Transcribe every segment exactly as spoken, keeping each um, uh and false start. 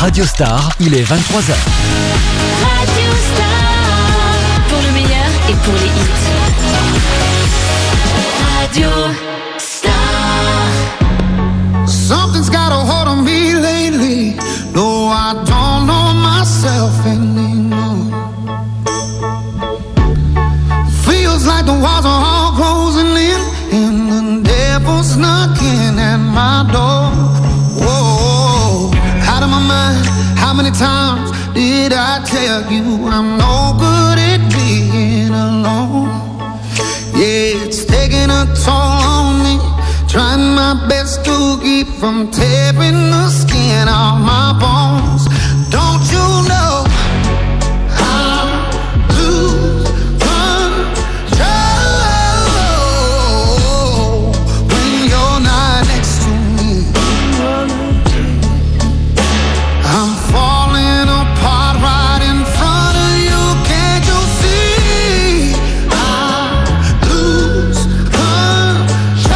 Radio Star, il est vingt-trois heures. Radio Star, pour le meilleur et pour les hits. Radio Star. Something's got a hold on me lately. No, I don't know myself anymore. Feels like the walls are all closing in, and the devil's knocking at my door. Whoa, out of my mind. How many times did I tell you I'm no good at being alone? Yeah, it's taking a toll on me. Trying my best to keep from tearing the skin off my bones. Don't you know I lose control when you're not next to me? I'm falling apart right in front of you. Can't you see? I lose control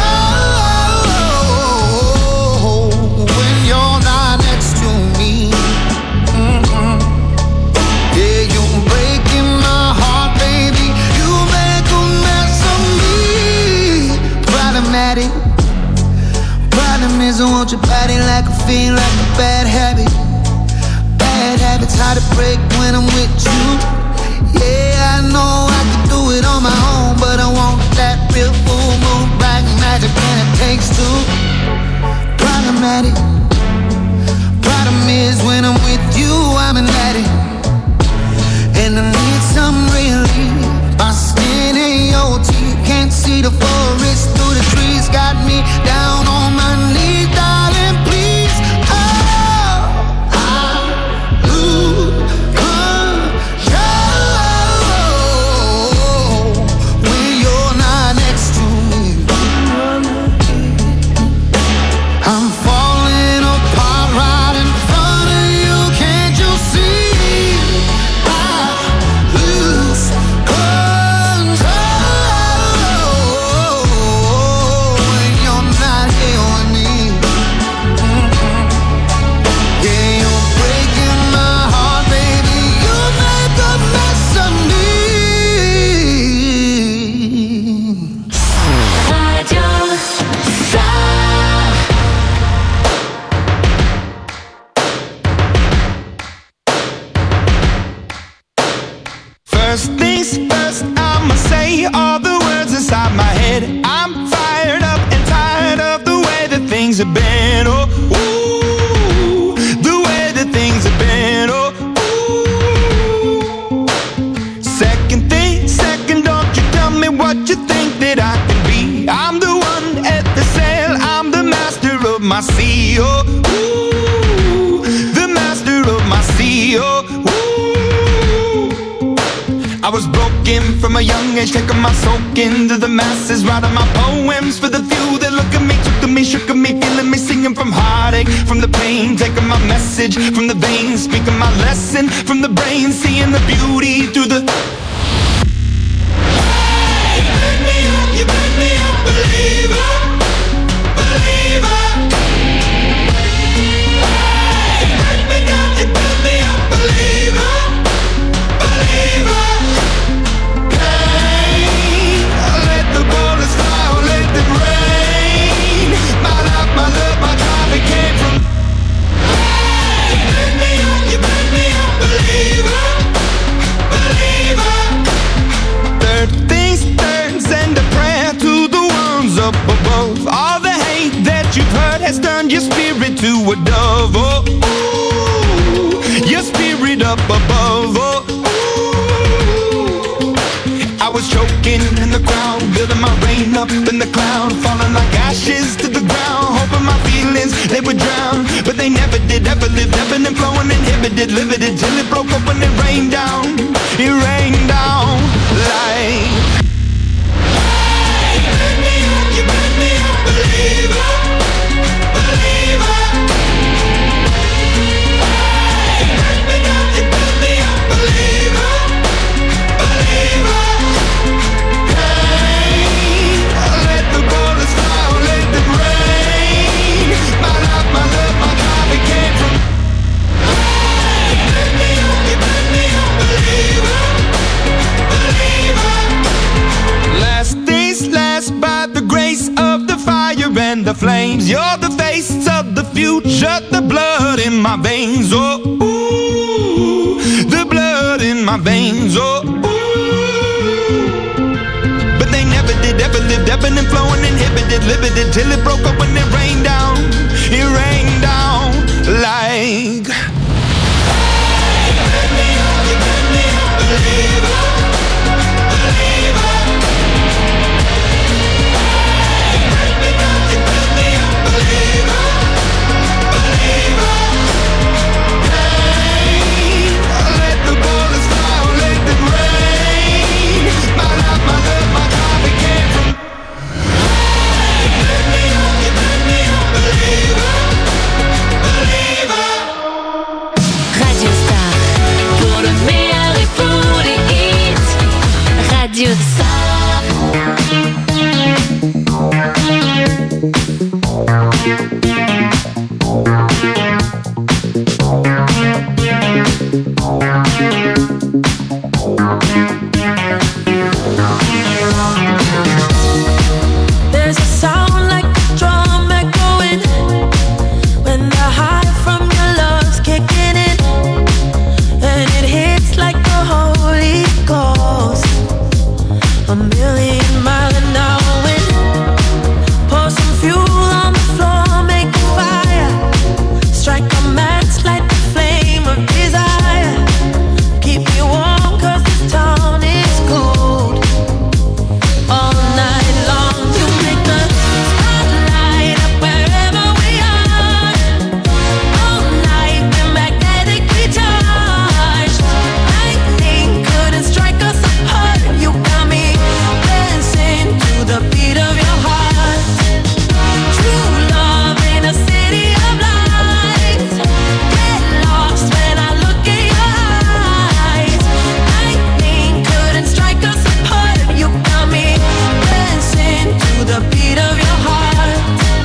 when you're not next to me. Mm-hmm. Yeah, you're breaking my heart, baby. You make a mess of me. Problematic. Problem is I want your body like a fiend, like a bad habit. Bad habits hard to break when I'm with you. Yeah, I know I can do it on my own, but I want that real full moon black magic, and it takes two. Problematic. Problem is when I'm with you, I'm an addict, and I need some relief. My skin ain't your teeth, can't see the forest through the trees. Got me down on my knees, darling, please. Oh, I lose control when you're not next to me. I'm falling apart right in front of you. Can't you see? I lose control when you're not here with me. Mm-mm. Yeah, you're breaking my heart, baby. You make a mess of me. Radio Star. First things first, I'ma say all the words inside my head. I'm fired up and tired of the way that things have been. Oh, ooh, the way that things have been. Oh, ooh. Second thing, second, don't you tell me what you think that I can be. I'm the one at the sail, I'm the master of my sea. Oh, ooh, the master of my sea. Oh, ooh. I was broken from a young age, taking my soak into the masses, writing my poems for the few that look at me, took at me, shook at me, feeling me, singing from heartache, from the pain, taking my message from the veins, speaking my lesson from the brain, seeing the beauty through the. Hey, you make me up, you make me a believer, believer. Hey, you break me down, you build me up, believer, believer. Let the bullets fly, or let them rain. My life, my love, my drive, it came from. Hey, you make me up, you make me a believer, believer. Third things third, send a prayer to the ones up above. All the hate that you've heard has turned your spirit to a dove. Oh, ooh, your spirit up above. Oh, I was choking in the crowd, building my rain up in the cloud, falling like ashes to the ground, hoping my feelings, they would drown, but they never did, ever lived, ebbing and flowing, inhibited, limited, till it broke up when it rained down, it rained down like. Hey, you make me up, you make me a believer, believer. Hey, you break me down, you build me up, believer, believer. Let the bullets fly, or let them rain. My life, my love, my drive, it came from. flames. You're the face of the future, the blood in my veins. Oh, ooh, the blood in my veins. Oh, ooh. But they never did, ever lived, ebbing and flowing, inhibited, limited, till it broke up when it rained down. It rained down like. Hey, you burn me up, you burn me up, believer, believer. Radio There's a sound like a drum echoing when the high from your love's kicking in, and it hits like the Holy Ghost. A million mile an hour wind. Pour some fuel on the floor, make a fire. Strike a match, light the flame of desire. Keep me warm, cause this town is cold. All night long you make the spotlight up wherever we are. All night we're magnetically charged. Lightning couldn't strike us apart. You got me dancing to the beat of your heart. True love in a city of lights. Get lost when I look in your eyes. Lightning couldn't strike us apart. You got me dancing to the beat of your heart.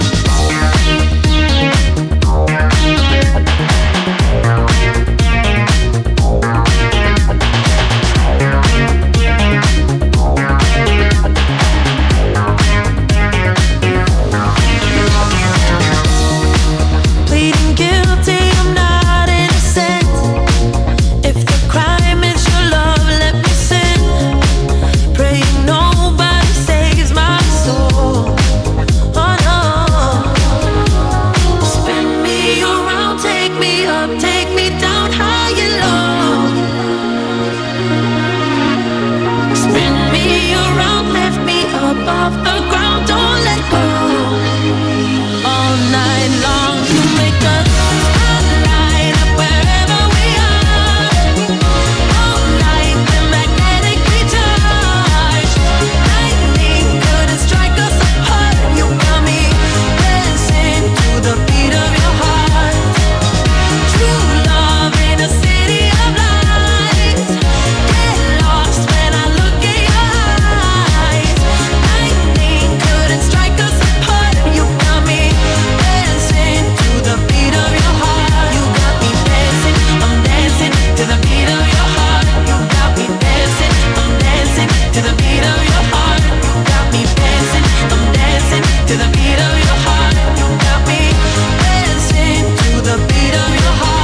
Pleading guilty, I'm not innocent. If the crime is your love, let me sin. Praying nobody saves my soul. Oh no. Spin me around, take me up, take me down high and low. Spin me around, lift me up off the ground, don't let go. All night long you make the spotlight up wherever we are. All night we're magnetically charged. Lightning couldn't strike us apart. You got me dancing to the beat of your heart. True love in a city of lights. Get lost when I look in your eyes. Lightning couldn't strike us apart. You got me dancing to the beat of your heart. You got me dancing, I'm dancing to the beat of your heart. You got me dancing, I'm dancing to the beat of your heart. You got me dancing, I'm dancing to the beat of your heart. You got me dancing to the beat of your heart.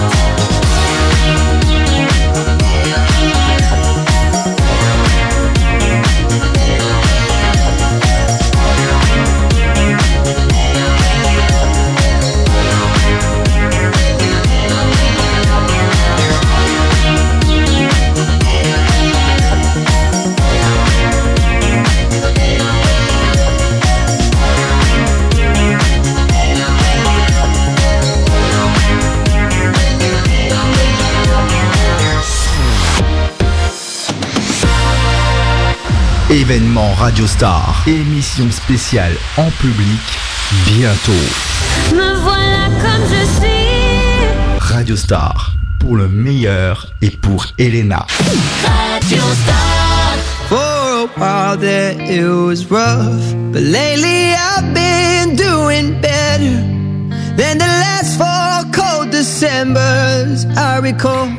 Événement Radio Star, émission spéciale en public, bientôt. Me voilà comme je suis. Radio Star, pour le meilleur et pour Elena. Radio Star. For a while there it was rough, but lately I've been doing better than the last four cold Decembers I recall.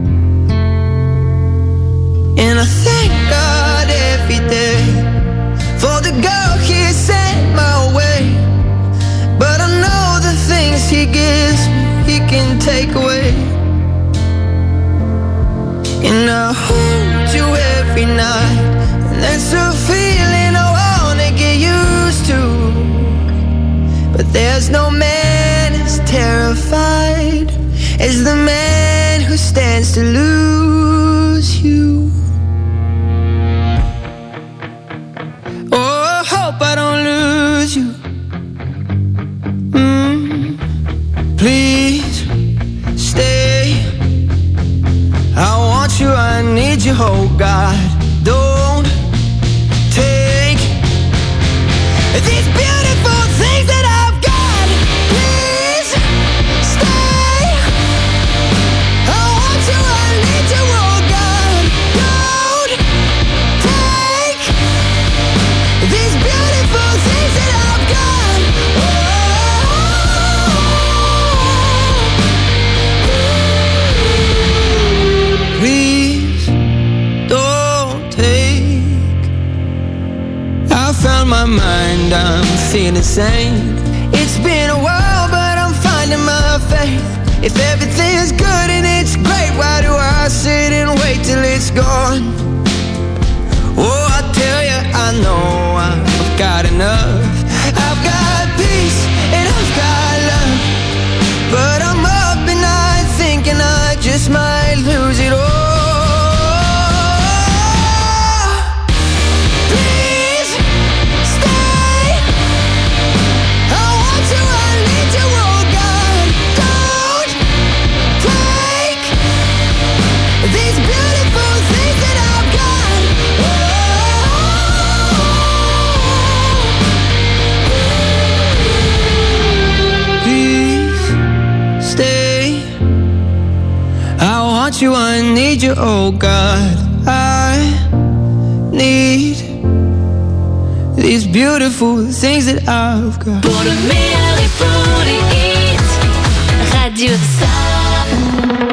And I thank God every day for the girl he sent my way. he gives me, he can take away. And I hold you every night, and that's a feeling I wanna get used to. But there's no man as terrified as the man who stands to lose you. Oh, I hope I don't lose you. Mm, please stay. I want you, I need you, oh God. Don't take these beautiful things that I've got. Please stay. I want you, I need you, oh God. Don't take these beautiful things that I've got. Oh, please don't take. I found my mind, I'm feeling sane. It's been a while, but I'm finding my faith. If everything's good and it's great, why do I sit and wait till it's gone? Oh, I tell you, I know I've got enough. I've got peace and I've got love, but I'm up at night thinking I just might lose it all. Please stay. I want you, I need you, oh God. Don't take these beautiful things that I've got. Please stay. I want you, I need you, oh God. I need these beautiful things that I've got. Pour le meilleur et pour les hits, Radio Star.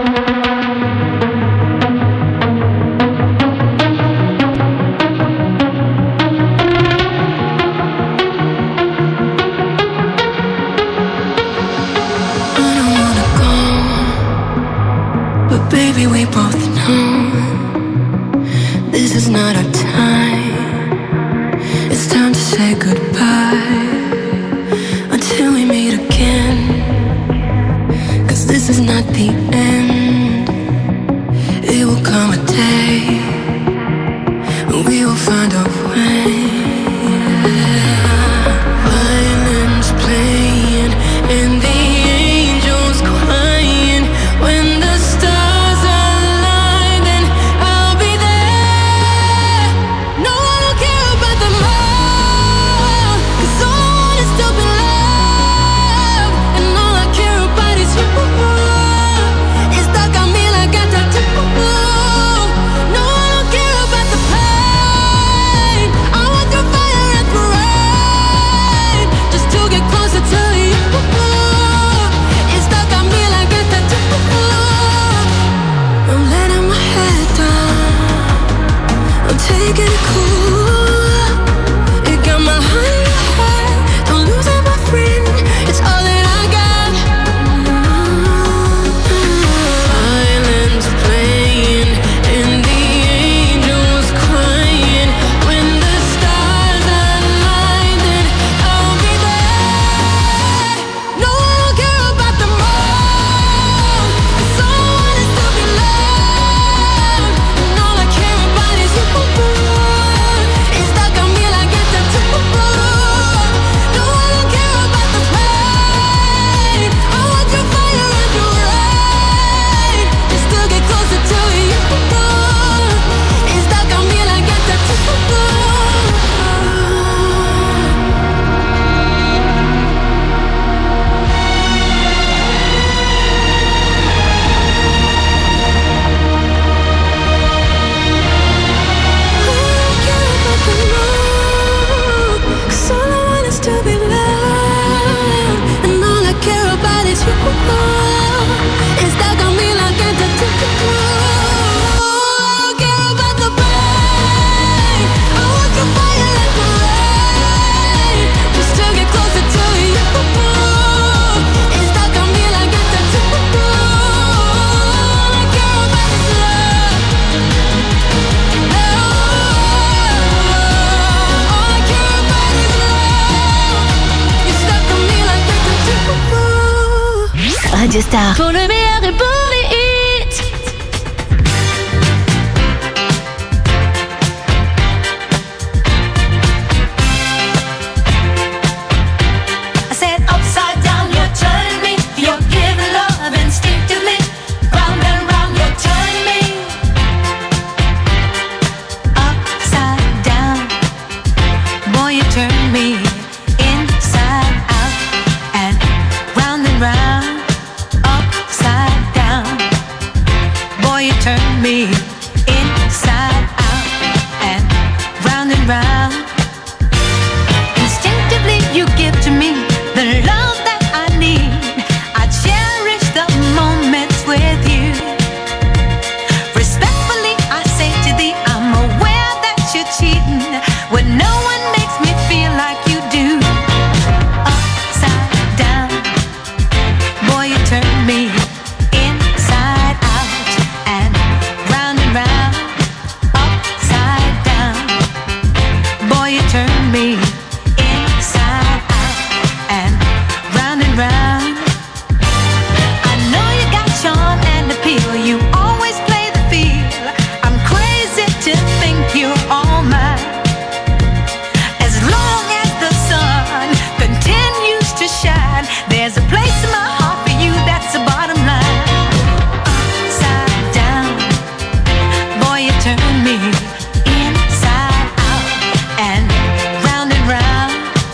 Baby, we both know this is not our time. It's time to say goodbye until we meet again. 'Cause this is not the end. It will come a day when we will find a way. Violins playing and the angels crying when the stars align, then I'll be there. No one will care about the love, 'cause all I want is to be loved, and all I care about is you. Is Radio Star. Pour le meilleur et pour les hits. I said upside down, you turn me. You're giving love instinctively. Round and round, you turn me. Upside down, boy, you turn me. Inside out and round and round. Upside down, boy, you turn me. Inside out and round and round. Instinctively, you give to me the love that I need. I cherish the moments with you. Respectfully, I say to thee, I'm aware that you're cheating when no one makes me feel like you do. Upside down, boy, you turn me. Inside out and round and round. Upside down, boy, you turn me. Inside out and round and round. I know you got charm and appeal. You always play the field. I'm crazy to think you're all mine. As long as the sun continues to shine, there's a place in my heart for you. That's the bottom line. Upside down, boy, you turn me. Inside out and round and round.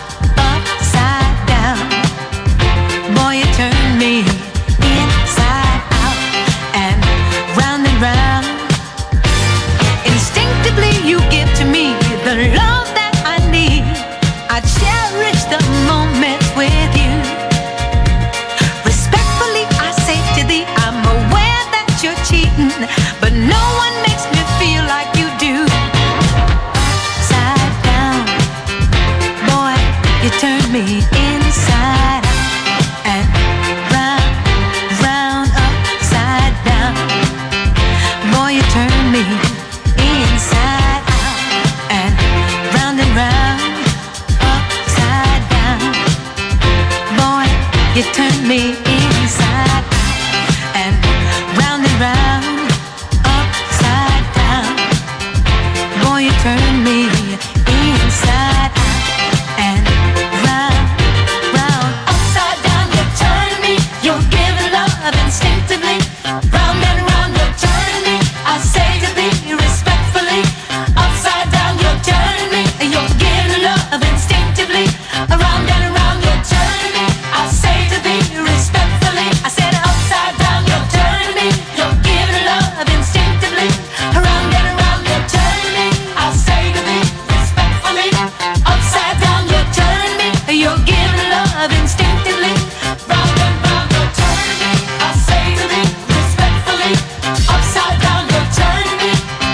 Upside down, boy, you turn me. Inside out and round and round. Instinctively, you give to me the love that I need. I cherish the moments with you. Respectfully, I say to thee, I'm aware that you're cheating, but no one makes me feel like you do. Upside down, boy, you turn me. Inside out and round, round. Upside down, boy, you turn me. Inside out and round and round. Upside down, boy, you turn me. Inside out and round and round. Upside down, boy, you turn me. Inside out and round, round. Upside down, you turn me. You're giving love instinctively. Round and round, you turn me. I say to thee respectfully. Upside down, you turn me. You're giving love instinctively. Around and around, you turn me. I say to thee respectfully. I said upside down, you turn me. You're giving love instinctively. Around and around, you turn me. I say to thee respectfully. Upside down, you turn me. You're giving love instinctively. Round and round, you turn me. I say to thee respectfully. Upside down, you turn me.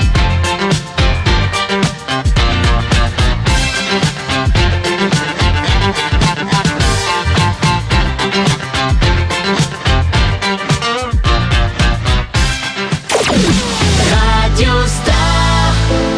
Radio Star.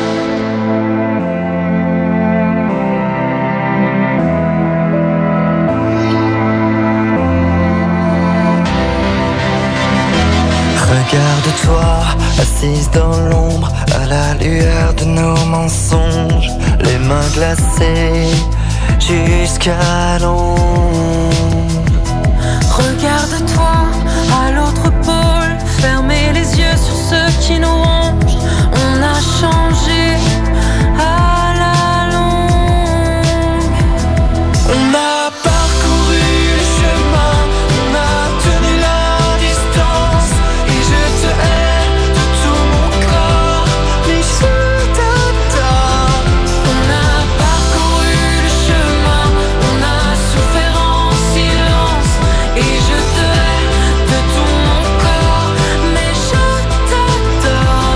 Regarde-toi, assise dans l'ombre, à la lueur de nos mensonges, les mains glacées jusqu'à l'ombre. Regarde-toi à l'autre pôle, fermez les yeux sur ceux qui nous rongent. On a changé à la longue. On a parcouru le chemin, on a tenu la distance, et je te hais de tout mon corps, mais je t'adore. On a parcouru le chemin, on a souffert en silence, et je te hais de tout mon corps, mais je t'adore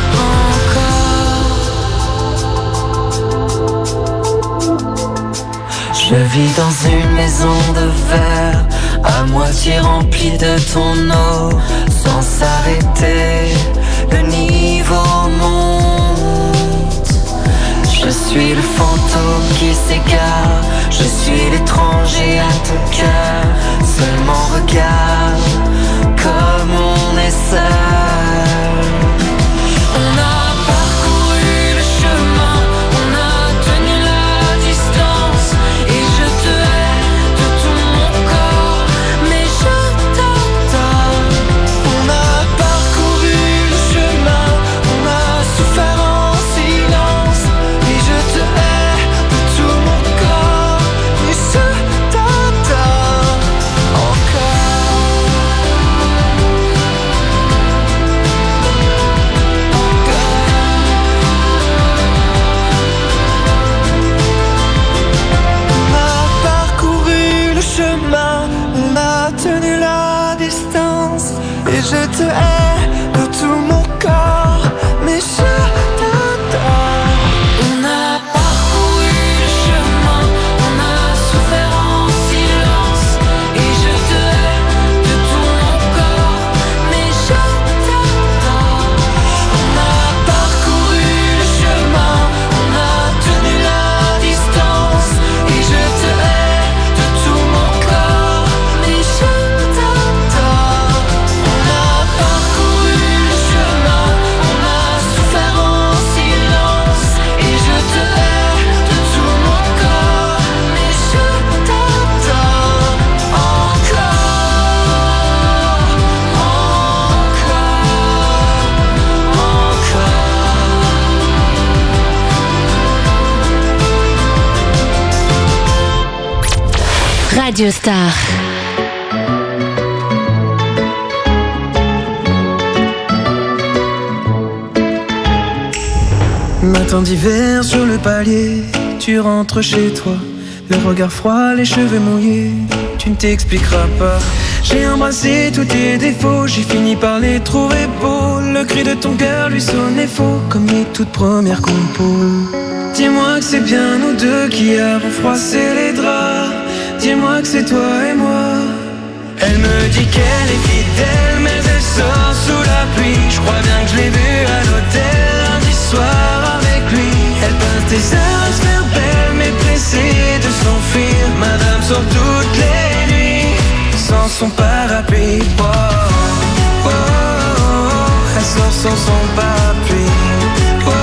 encore. Je vis dans une maison de verre, à moitié remplie de ton eau, sans s'arrêter, le niveau monte. Je suis le fantôme qui s'égare, je suis l'étranger à ton cœur, seulement regarde, je te hais de tout mon corps, mais je t'adore. On a parcouru le chemin, on a souffert en silence, et je te hais de tout mon corps, mais je t'adore. On a parcouru le chemin, on a tenu la distance, et je te hais de tout mon corps, mais je t'adore. On a parcouru le chemin, on a souffert en silence, et je te hais de tout mon corps, mais je t'adore. Encore, encore, encore. Radio Star. Matin d'hiver sur le palier, tu rentres chez toi, le regard froid, les cheveux mouillés, tu ne t'expliqueras pas. J'ai embrassé tous tes défauts, j'ai fini par les trouver beaux. Le cri de ton cœur lui sonnait faux, comme les toutes premières compos. Dis-moi que c'est bien nous deux qui avons froissé les draps. Dis-moi que c'est toi et moi. Elle me dit qu'elle est fidèle, mais elle sort sous la pluie. Je crois bien que je l'ai vue à l'hôtel lundi soir avec lui. Elle passe des heures à se faire belle, mais pressée de s'enfuir. Madame sort toutes les nuits sans son parapluie. Oh, oh, oh, oh. Elle sort sans son parapluie. Oh, oh,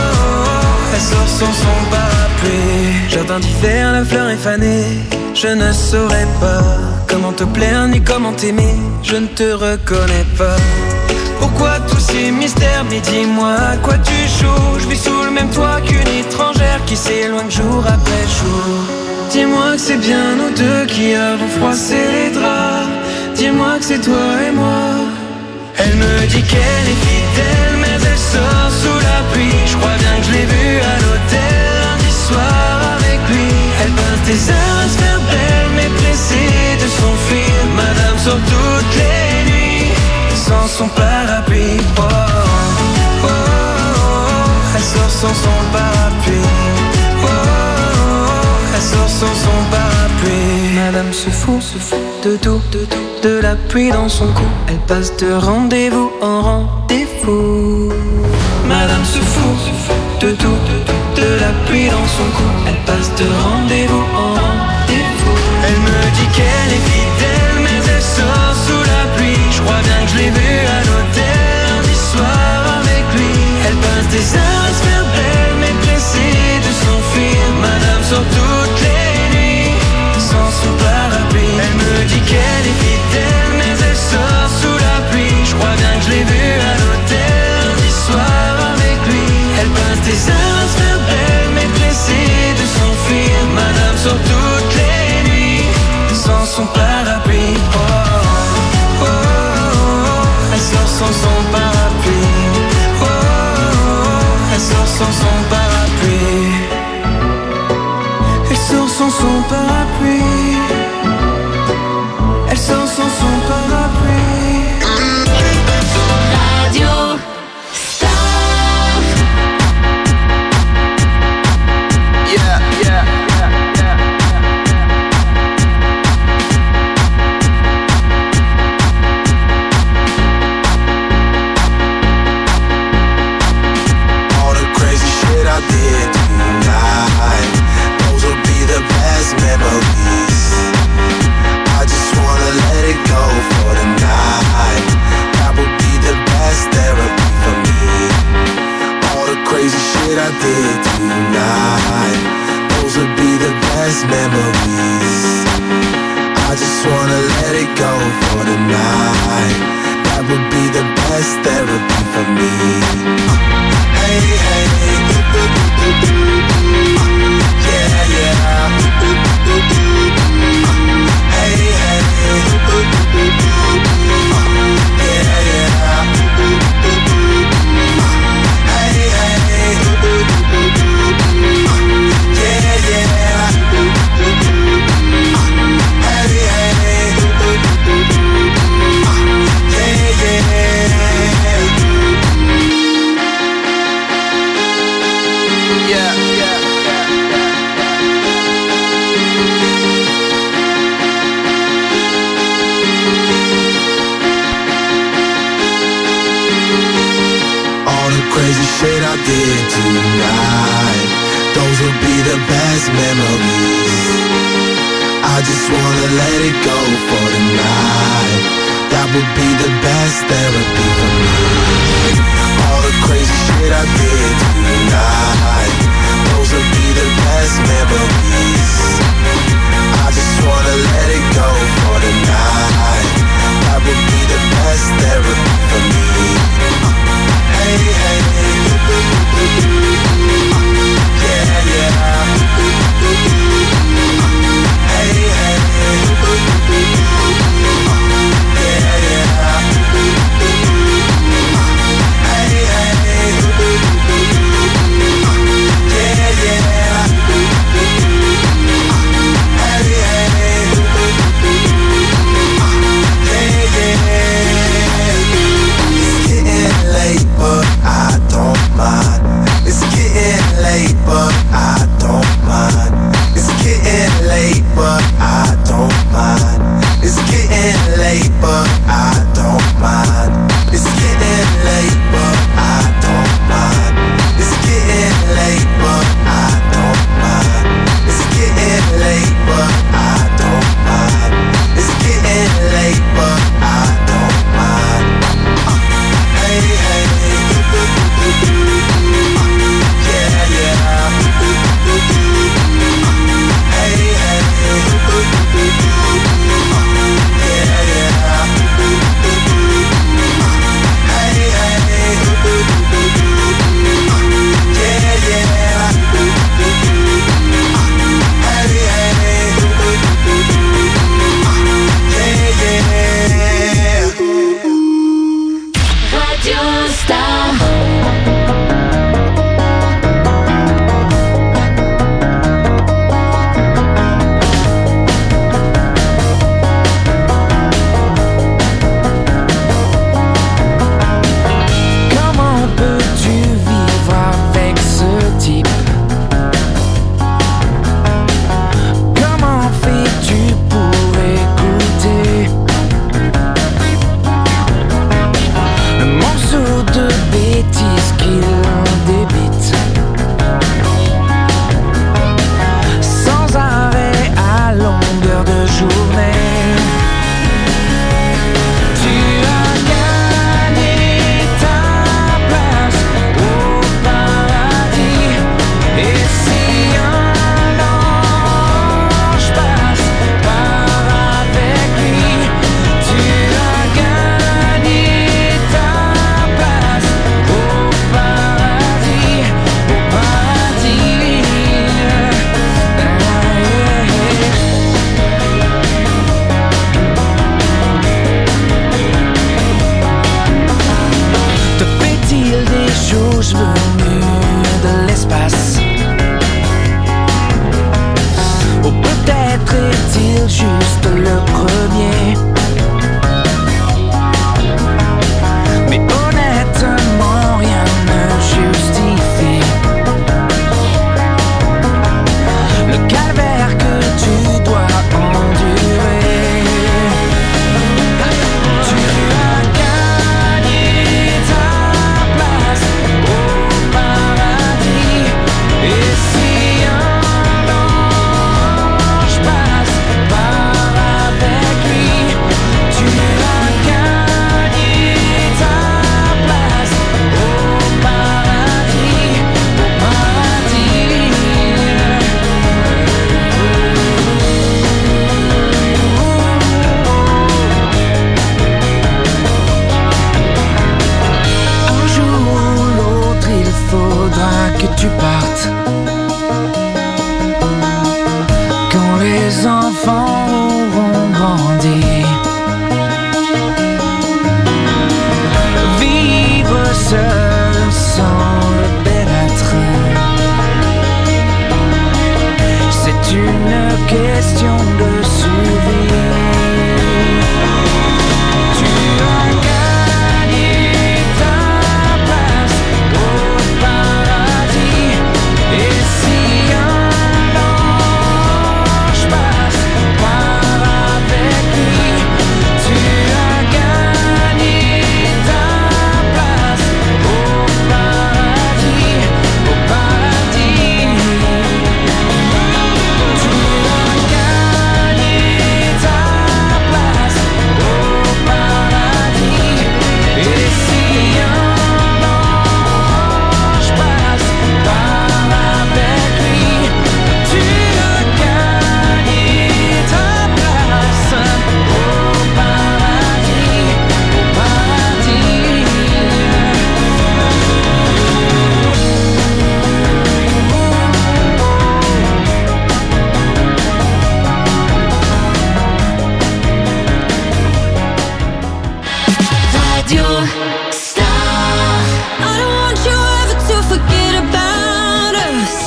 oh. Elle sort sans son parapluie. Jardin d'hiver, la fleur est fanée. Je ne saurais pas comment te plaire ni comment t'aimer. Je ne te reconnais pas. Pourquoi tous ces mystères? Mais dis-moi à quoi tu joues. Je vis sous le même toit qu'une étrangère qui s'éloigne jour après jour. Dis-moi que c'est bien nous deux qui avons froissé les draps. Dis-moi que c'est toi et moi. Elle me dit qu'elle est fidèle, mais elle sort sous la pluie. Je crois bien que je l'ai vue à l'hôtel lundi soir avec lui. Elle passe des heures à se faire belle, mais pressée de s'enfuir. Madame sort toutes les nuits sans son parapluie. Oh, oh, oh, oh. Elle sort sans son parapluie. Oh, oh, oh. Elle sort sans son parapluie. Madame se fout, se fout de tout, de tout, de la pluie dans son cou. Elle passe de rendez-vous en rendez-vous. Madame se fout, se fout de tout, de tout, de la pluie dans son cou. Elle passe de rendez-vous en rendez-vous. Elle me dit qu'elle est fidèle, mais elle sort sous la pluie. Je crois bien que je l'ai vue à l'hôtel lundi soir avec lui. Elle passe des heures à se faire belle, mais pressée de s'enfuir. Madame sort toutes les nuits sans son parapluie. Elle me dit qu'elle est fidèle, mais elle sort sous la pluie. Je crois bien que je l'ai vue à l'hôtel lundi soir avec lui. Elle passe des heures à se faire belle, mais pressée de s'enfuir. Madame sort toutes les nuits sans son parapluie. Oh, oh, oh, oh. Elle sort sans son parapluie. Oh, oh, oh. Elle sort sans son parapluie. Elle sort sans son parapluie. Elle sort sans son parapluie. Radio Star. Yeah, yeah, yeah, yeah. shit I did tonight, those will be the best memories. I just wanna let it go for the night. That would be the best therapy for me. All the crazy shit I did tonight, those will be the best memories. I just wanna let it go for the night. That would be the best therapy for me. Uh, hey, hey, uh, yeah, yeah. Uh, hey, hey, uh, yeah, yeah. Radio Star. I don't want you ever to forget about us.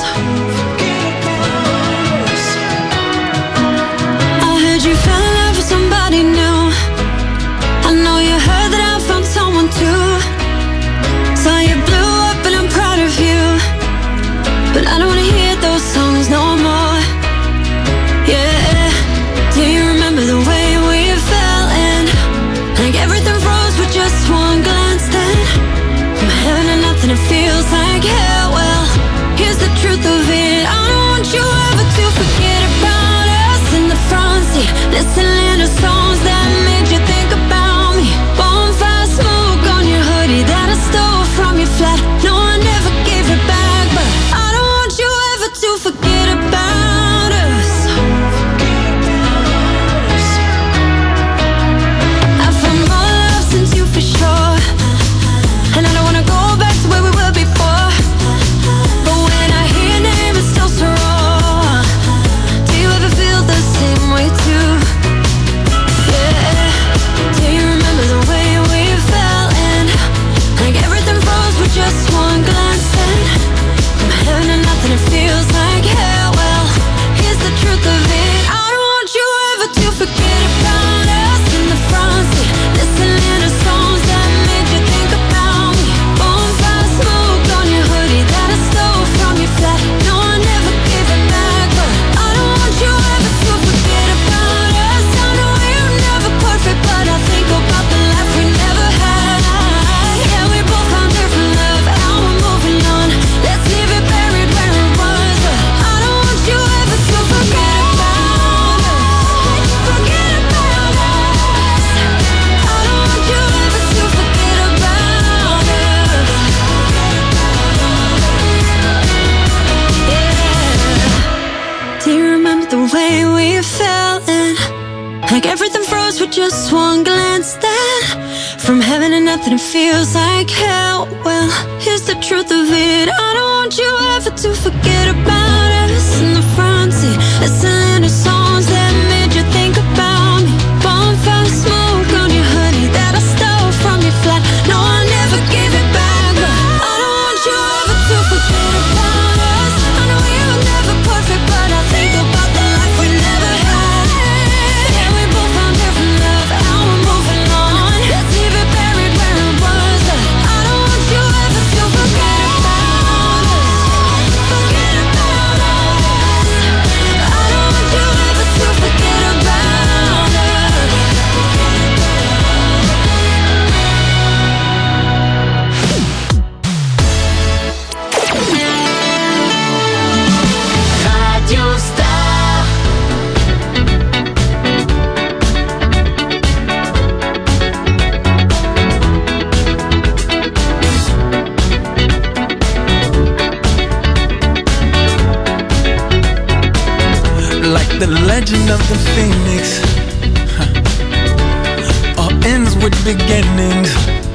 I heard you fell in love with somebody new. I know you heard that I found someone too. Saw you blew up and I'm proud of you, but I don't wanna hear those songs no more. Yeah, do you remember the way we fell in? Like everything froze with just one glance then. From heaven to nothing, it feels like hell. Well, here's the truth of it. I don't want you ever to forget about us in the front seat, listening to songs that made you think about me. Bonfire smoke on your hoodie that I stole from your flat. No, I never gave it back, but I don't want you ever to forget about us. I found more love since you for sure, and I don't wanna go back to where we were before. But when I hear your name, it's still so raw. Do you ever feel the same way too? Yeah. Do you remember the way we fell in? Like everything froze with just one glance then. From heaven to nothing, it feels like hell. Well, here's the truth of it. I don't want you ever to forget about us in the front seat, listening to songs that made you think about me. Bonfire smoke on your hoodie that I stole from your flat. No, I never gave it back, but I don't want you ever to forget about us. I know we're never perfect, but I think about the life we never had. Yeah, we both found different love, now we're moving on. Let's leave it buried where it was, but I don't want you ever to forget about us. Forget about us. I don't want you ever to forget about us. Yeah. Do you remember the way we fell in? Like everything froze with just one glance then. From heaven to nothing, it feels like hell. Well, here's the truth of it. I don't want you ever to forget about us in the front seat, listening to songs that made you think about me. Bonfire smoke on your hoodie that I stole from your flat. No, I never gave it back, but I don't want you ever to forget about us. I know we were never perfect, but I think about the life we never had. Yeah, we both found different love, now we're moving on. Let's leave it buried where it was, but I don't want you ever to forget about us. Forget about us. I don't want you ever to forget about us. Radio Star. Like the legend of the phoenix, huh. All ends with beginnings.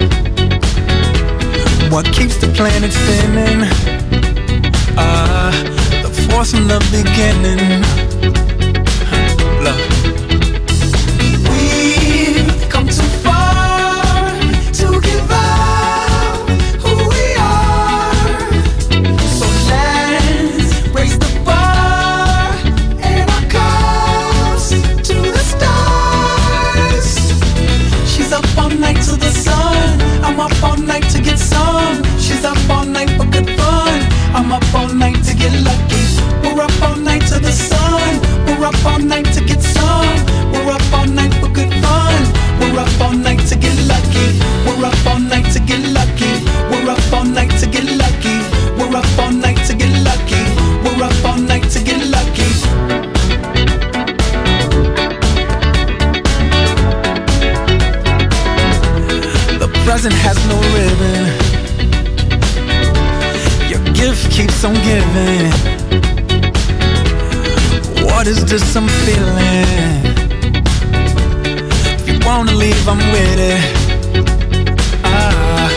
What keeps the planet spinning? Ah, the force from the beginning. Huh. Look. We've come too far to give up who we are. So let's raise the bar and our cups to the stars. She's up all night to the sun. I'm up all night to get some. She's up all night for good fun. I'm up all night to get lucky. We're up all night to the sun. We're up all night to get some. We're up all night for good fun. We're up all night to get lucky. We're up all night to get lucky. We're up all night to get lucky. We're up all night to get lucky. We're up all night to get lucky. The present has no ribbon. Your gift keeps on giving. What is this I'm feeling? If you wanna leave, I'm with it. Ah.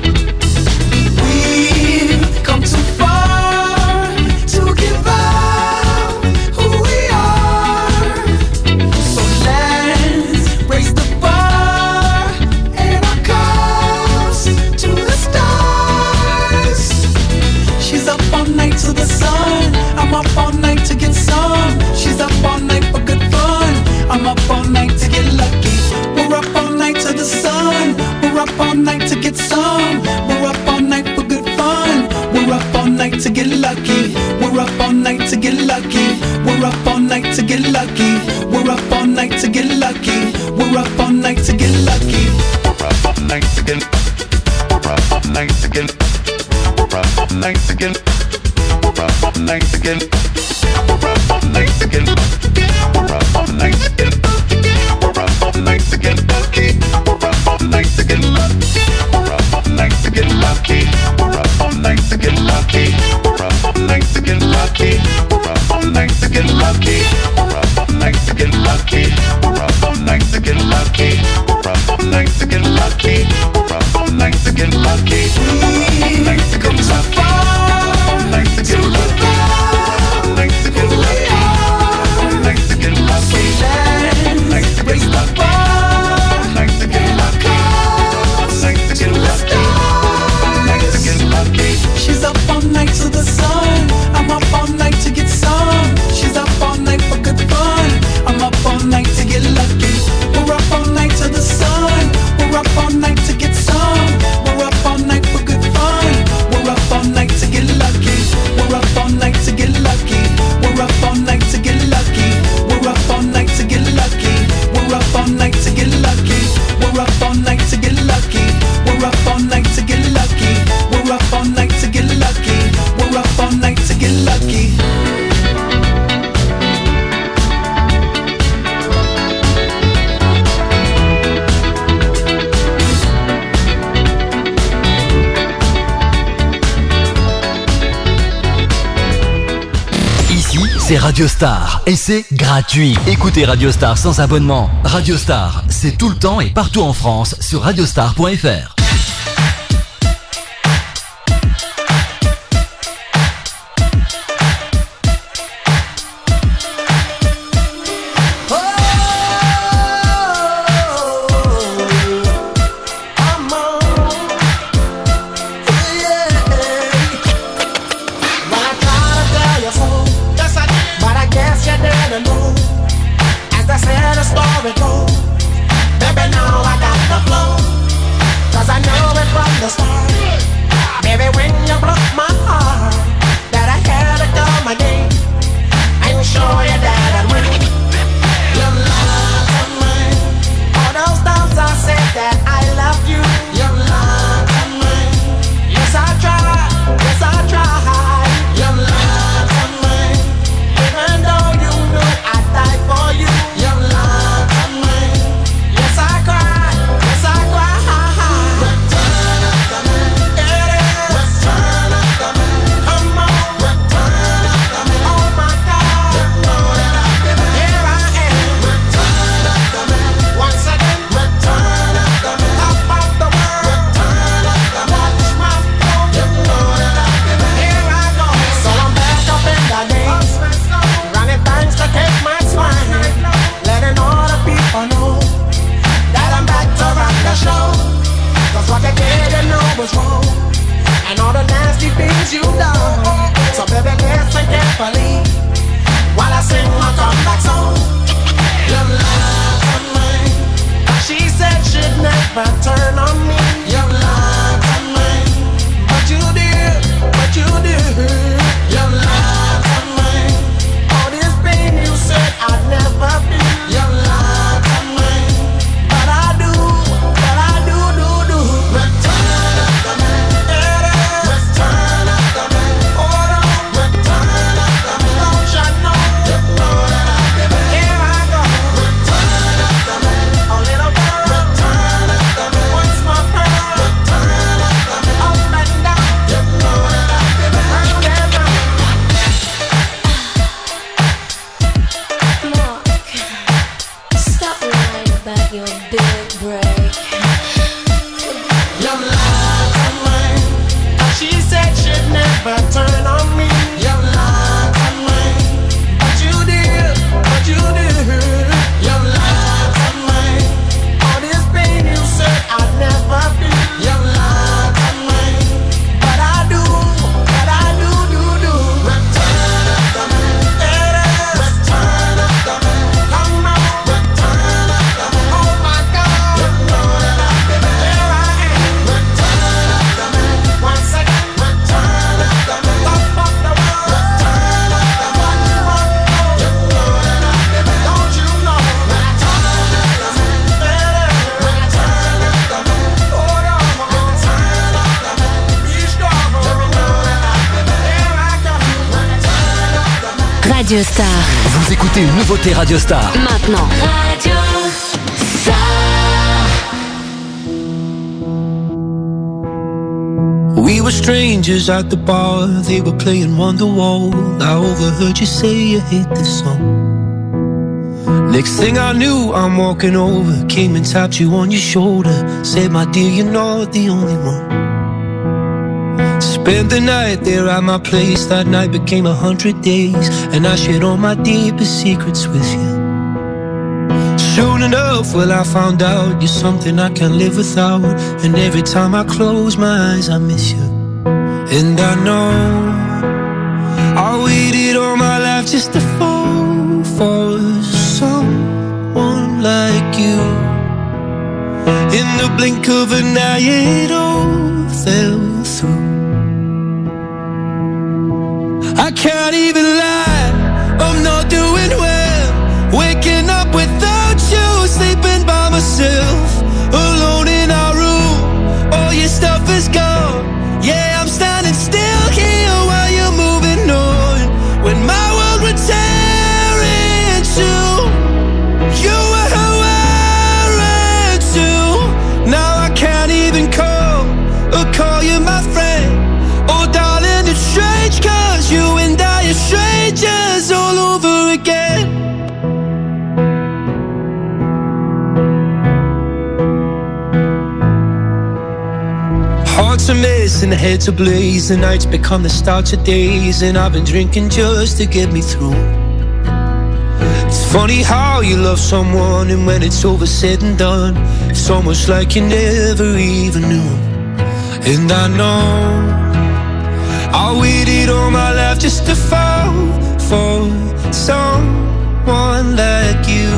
We've come too far to give up who we are. So let's raise the bar and our cups. night to get some. We're up all night for good fun. We're up all night to get lucky. We're up all night to get lucky. We're up all night to get lucky. We're up all night to get lucky. We're up all night to get lucky. We're up all night to get. We're up all night to get. We're up all night to get. We're up all night to get. We're up all night to get. We're up all night to get. We're up all night to get lucky. We're up all night to get lucky. We're up all night to get lucky. We're up all night to get lucky. We're up all night to get lucky. We're up all night to get lucky. We're up all night to get lucky. We're up all night to get lucky. We're up all night to get lucky. We're up all night to get lucky. We've come so far to get lucky. Night to get lucky. Night to get lucky. Night to get lucky. Night to get lucky. Night to get lucky. Night to get lucky. She's up all night to the sun. I'm up all night to get some. She's up all night for good fun. I'm up all night to get lucky. We're up all night to the sun. We're up all night to get some. We're up all night for good fun. We're up all night to get lucky. We're up all night to get lucky. We're up all night to get lucky. We're up all night to get lucky. We're up all night to get lucky. We're up all night to get lucky. We're up all night to get lucky. We're up all night to get lucky. We're up all night to get lucky. Ici, c'est Radio Star et c'est gratuit. Écoutez Radio Star sans abonnement. Radio Star, c'est tout le temps et partout en France sur radiostar point f r. Radio Star. Vous écoutez une nouveauté Radio Star. Maintenant. Radio Star. We were strangers at the bar, they were playing Wonderwall. I overheard you say you hate this song. Next thing I knew, I'm walking over, came and tapped you on your shoulder, said, my dear, you're not the only one. Spent the night there at my place, that night became a hundred days, and I shared all my deepest secrets with you. Soon enough, well, I found out you're something I can't live without, and every time I close my eyes, I miss you. And I know I waited all my life just to fall for someone like you. In the blink of an eye, it all fell through. I can't even lie, I'm not doing well. Waking up without you, sleeping by myself, alone in our room. All your stuff is gone. Yeah, I'm standing still here while you're moving on. When my world would tear into, you were who I ran to. Now I can't even call or call you my friend. Oh darling, it's strange, cause you and I are strangers all over again. Hearts are missing, heads ablaze, the nights become the start of days, and I've been drinking just to get me through. It's funny how you love someone, and when it's over said and done, it's almost like you never even knew. And I know I waited all my life just to fall for someone like you.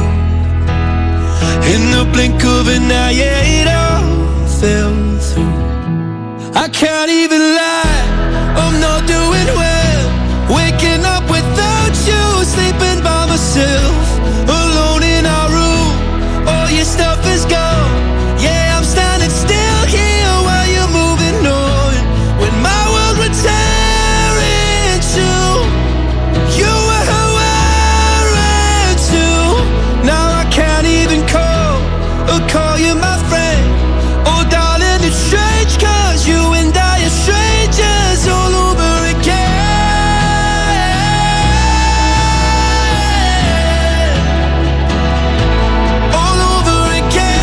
In the blink of an eye, yeah, it all fell through. I can't even lie, I'm not doing well. Waking up without you, sleeping by myself, alone in our room. All your stuff is gone. Yeah, I'm standing still here while you're moving on. When my world would tear into, you were who I ran to. Now I can't even call or call you my friend. Oh darling, it's strange, cause you and I are strangers all over again. All over again.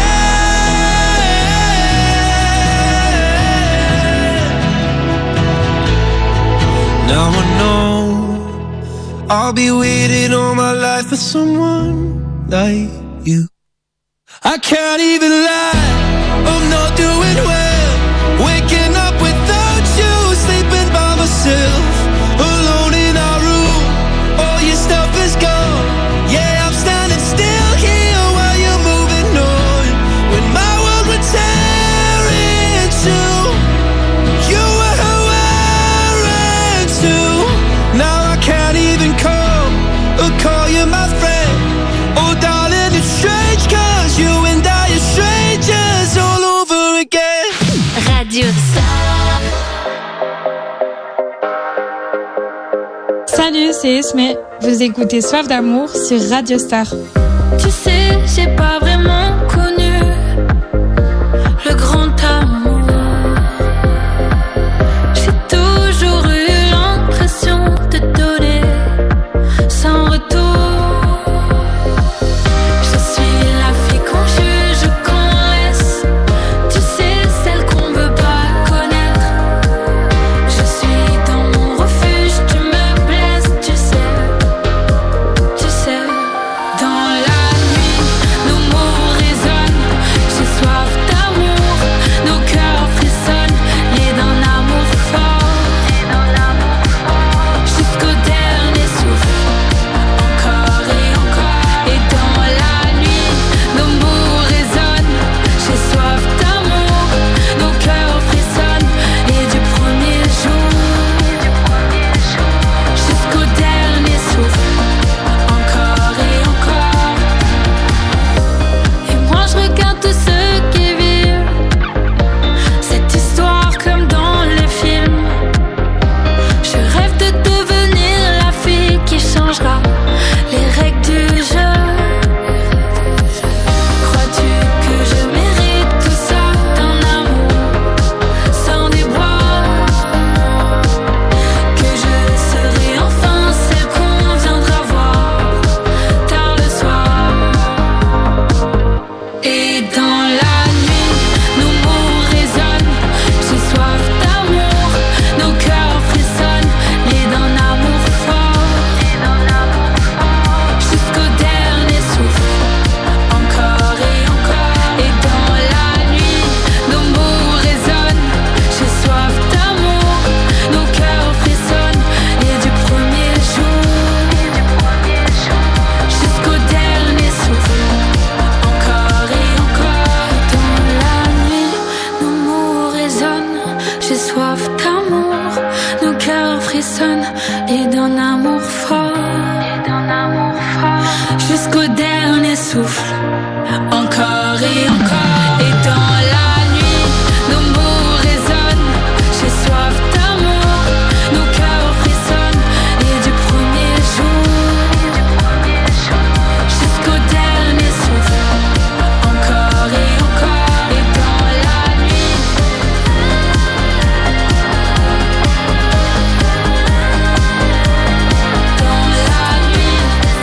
Now I know I'll be waiting all my life for someone like you. I can't even lie, I'm not doing well. Waking up without you, sleeping by myself, alone in our room. All your stuff is gone. Yeah, I'm standing still here while you're moving on. When my world would tear into, you were who I ran to. Now I can't even call or call you my friend. Oh darling, it's strange, cause you and I are strangers all over again. Radio Star. Salut, c'est Esme. Vous écoutez Soif d'amour sur Radio Star. Tu sais, j'ai pas vraiment connu le grand amour. J'ai toujours eu l'impression de donner sans retour. Je suis la fille qu'on juge, qu'on laisse. Tu sais, celle qu'on veut pas connaître. Je suis dans mon refuge, tu me blesses, tu sais. Tu sais, dans la nuit, nous mourrons. j'ai soif d'amour. Nos cœurs frissonnent et d'un amour fort, et d'un amour fort. Jusqu'au dernier souffle, encore et encore. Et dans la nuit, nos mots résonnent. J'ai soif d'amour, nos cœurs frissonnent. Et du premier jour, jusqu'au dernier souffle, encore et encore. Et dans la nuit, dans la nuit,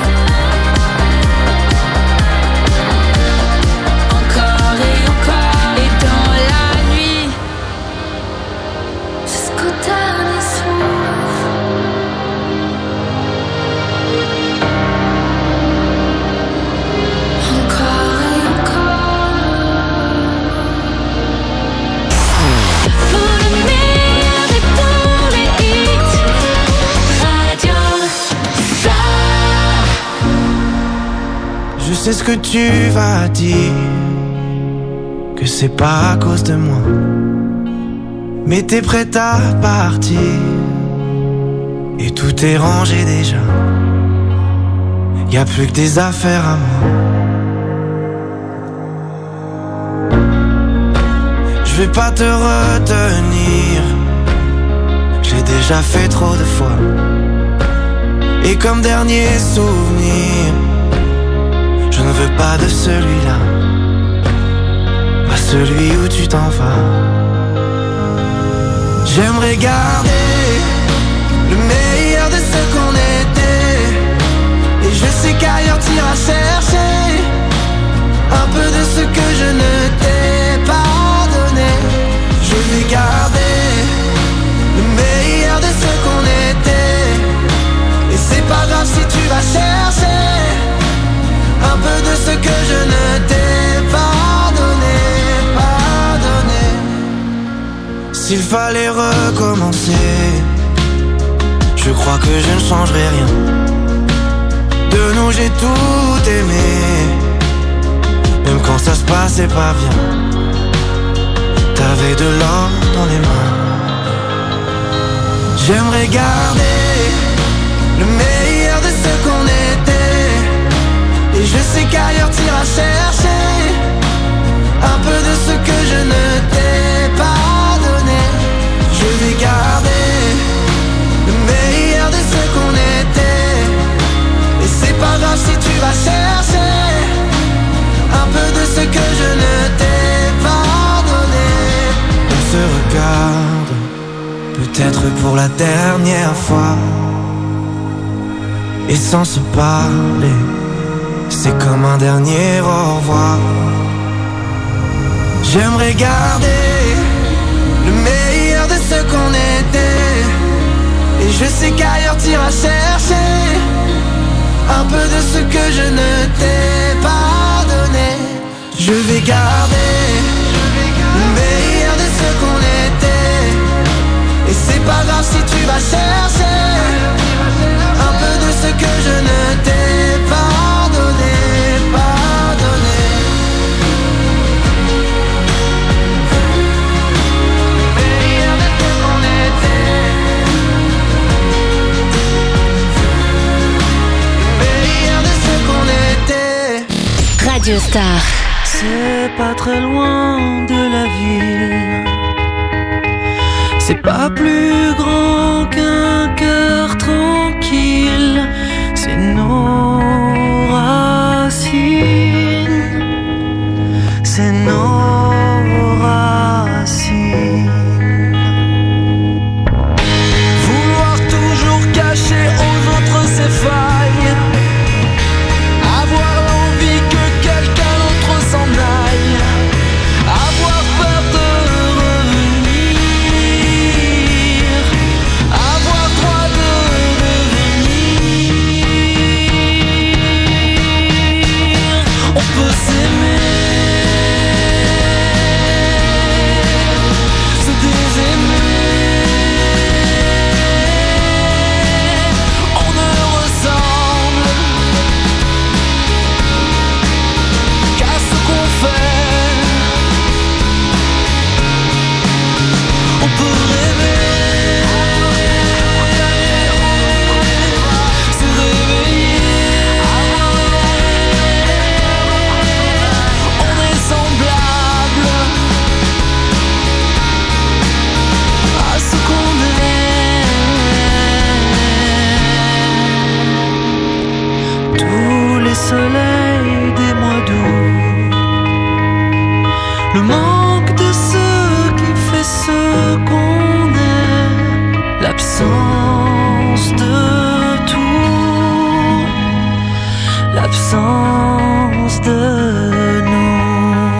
encore et encore. Et dans la nuit, jusqu'au dernier souffle, encore et encore. Pour le meilleur et pour les hits, Radio Star. Je sais ce que tu vas dire, que c'est pas à cause de moi. Mais t'es prête à partir, et tout est rangé déjà. Y a plus que des affaires à moi. Je vais pas te retenir, j'ai déjà fait trop de fois. Et comme dernier souvenir, je ne veux pas de celui-là, pas celui où tu t'en vas. J'aimerais garder le meilleur de ce qu'on était, et je sais qu'ailleurs t'iras chercher un peu de ce que je ne t'ai pas donné. Je vais garder le meilleur de ce qu'on était, et c'est pas grave si tu vas chercher un peu de ce que je ne t'ai pas donné, pas donné. S'il fallait recommencer, je crois que je ne changerai rien. De nous j'ai tout aimé, même quand ça se passait pas bien. T'avais de l'or dans les mains. J'aimerais garder le meilleur de ce qu'on était, et je sais qu'ailleurs t'iras chercher un peu de ce que je ne t'ai pas donné. Je vais garder le meilleur de ce qu'on était, et c'est pas grave si tu vas chercher un peu de ce que je ne t'ai pas donné. On se regarde, peut-être pour la dernière fois, et sans se parler, c'est comme un dernier au revoir. J'aimerais garder le meilleur de ce qu'on était, et je sais qu'ailleurs t'iras chercher un peu de ce que je ne t'ai pas donné. Je vais garder le meilleur de ce qu'on était, et c'est pas grave si tu vas chercher un peu de ce que je ne t'ai pas donné, pas donné. Le meilleur de ce qu'on était, le meilleur de ce qu'on était. Radio Star. C'est pas très loin de la ville, c'est pas plus grand qu'un cœur tranquille, c'est nos racines, c'est nos racines. Vouloir toujours cacher aux autres ses failles, avoir l'envie que quelqu'un d'autre s'en aille, avoir peur de revenir, avoir On peut rêver, se réveiller. On est semblable à ce qu'on est. Tous les soleils des mois d'août, le manque de ce qui fait ce qu'on est, l'absence de tout, l'absence de nous.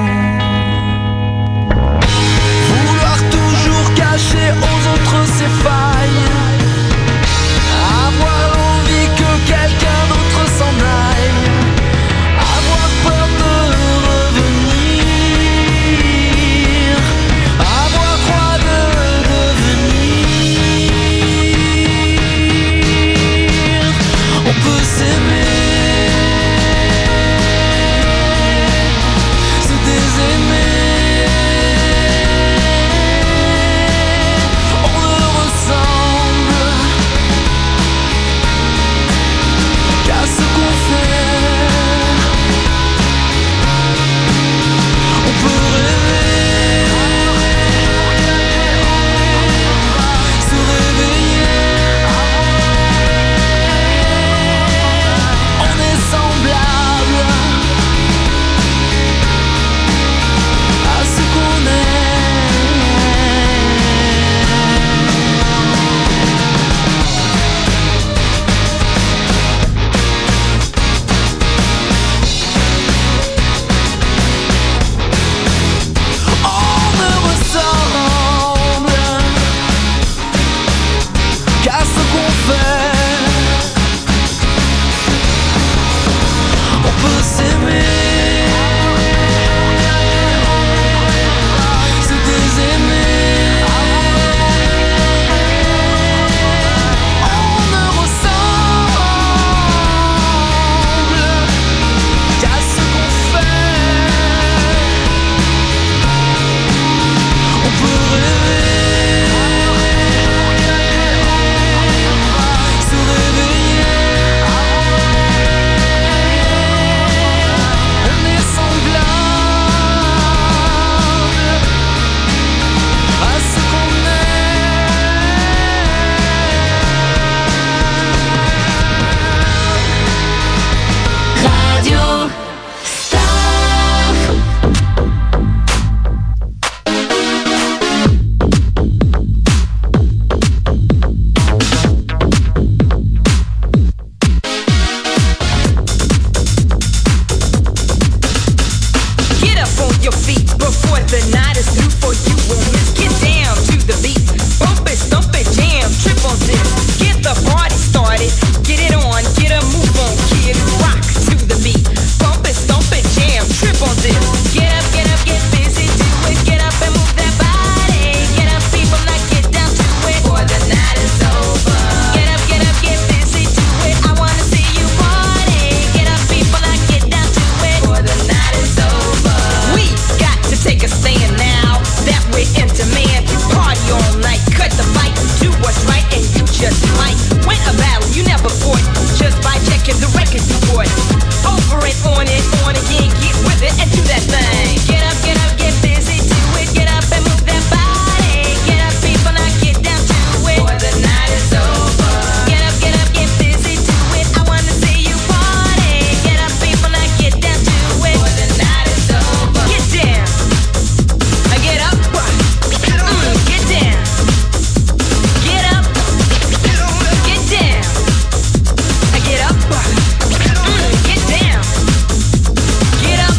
Vouloir toujours cacher aux autres ses failles, avoir envie que quelqu'un d'autre s'en aille, avoir peur de revenir, avoir droit de devenir. On peut s'aimer, se désaimer. On ne ressemble qu'à ce qu'on fait. On peut rêver, se réveiller. On est semblable à ce qu'on On ne ressemble qu'à ce qu'on fait. On peut s'aimer, se désaimer. On ne ressemble qu'à ce qu'on fait. On peut rêver, se réveiller. On est semblable à ce qu'on est. Radio Star. Get up on your feet before the night is through, for you won't miss. Get down to the beat, bump it, stomp it, jam, trip on this. Get the party started, get it on, get a move on, kid. Rock to the beat, bump it, stomp it, jam, trip on this. Get up, get up, get busy, do it. Get up and move that body. Get up, people, now get down to it, before the night is over. Get up, get up, get busy, do it. I wanna see you party. Get up, people, now get down to it, before the night is over. We got to take a stand now that we're in demand. Party all night, cut the fight, do what's right, and you just might win a battle you never fought just by checking the record you bought. Over and on and on again, get with it and do that thing. Get up, get up, get busy, do it. Get up and move that body. Get up, people, now get down to it, before the night is over. Get up, get up, get busy, do it. I wanna see you party. Get up, people, now get down to it, before the night is over. Get down, I get up, mm, get down, get up, get down, I get up, mm, get down, get up.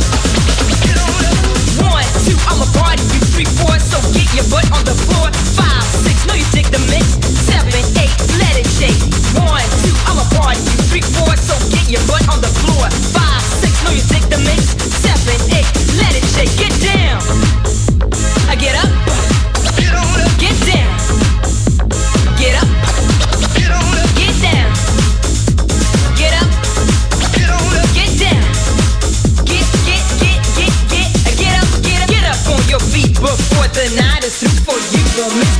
One, two, I'ma party you. Three, four, so get your butt on the floor. Five, six, know you dig the mix. Seven, eight, let it shake. One, two, I'ma party you. Three, four, so get your butt on the floor. Five, six, know you dig the mix. Seven, eight, let it shake. Get down, I get up, get down, get up, get down, get up, get down, get, get, get, get, get, get up, get up, get up on your feet before the night is through, for you won't miss.